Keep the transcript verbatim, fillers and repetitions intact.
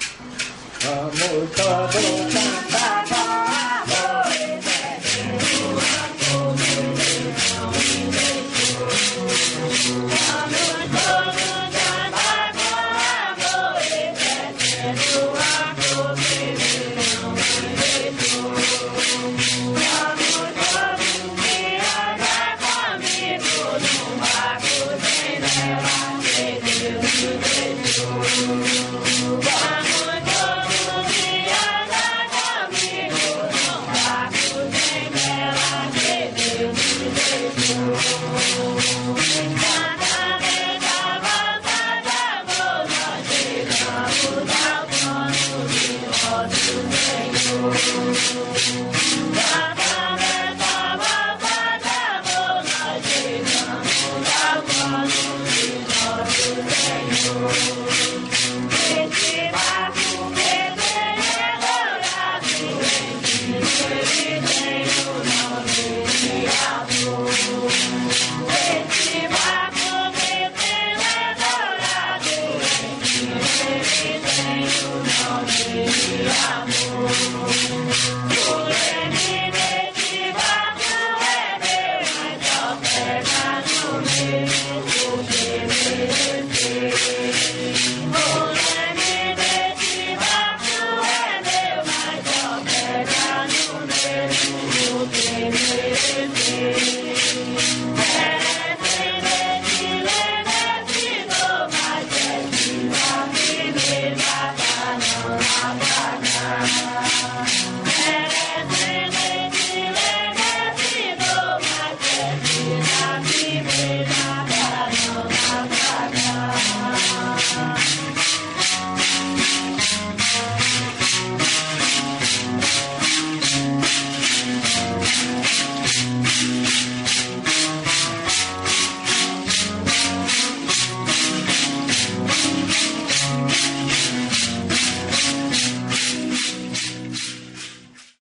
Vamos todos cantar amor e perdoa, como Deus não me deixou. Vamos todos cantar amor e perdoa, como Deus não me deixou. Vamos todos viajar comigo num barco sem vela que Deus nos deixou. Amor.